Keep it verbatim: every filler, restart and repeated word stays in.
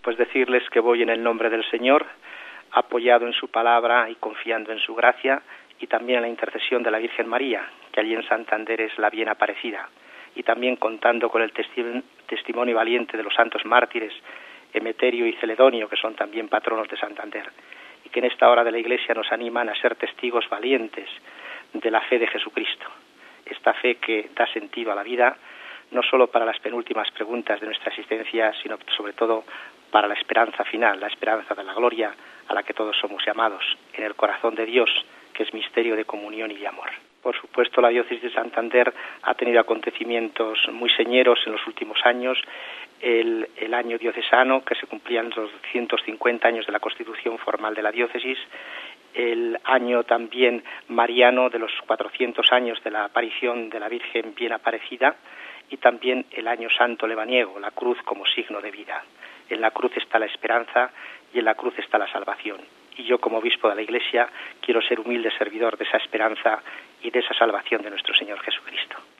Pues decirles que voy en el nombre del Señor, apoyado en su palabra y confiando en su gracia, y también en la intercesión de la Virgen María, que allí en Santander es la bien aparecida, y también contando con el testi- testimonio valiente de los santos mártires, Emeterio y Celedonio, que son también patronos de Santander, y que en esta hora de la Iglesia nos animan a ser testigos valientes de la fe de Jesucristo, esta fe que da sentido a la vida, no solo para las penúltimas preguntas de nuestra existencia, sino sobre todo para la esperanza final, la esperanza de la gloria a la que todos somos llamados, en el corazón de Dios, que es misterio de comunión y de amor. Por supuesto, la diócesis de Santander ha tenido acontecimientos muy señeros en los últimos años. El, el año diocesano, que se cumplían los doscientos cincuenta años de la constitución formal de la diócesis, el año también mariano de los cuatrocientos años de la aparición de la Virgen bien aparecida, y también el año santo lebaniego, la cruz como signo de vida. En la cruz está la esperanza y en la cruz está la salvación. Y yo, como obispo de la Iglesia, quiero ser humilde servidor de esa esperanza y de esa salvación de nuestro Señor Jesucristo.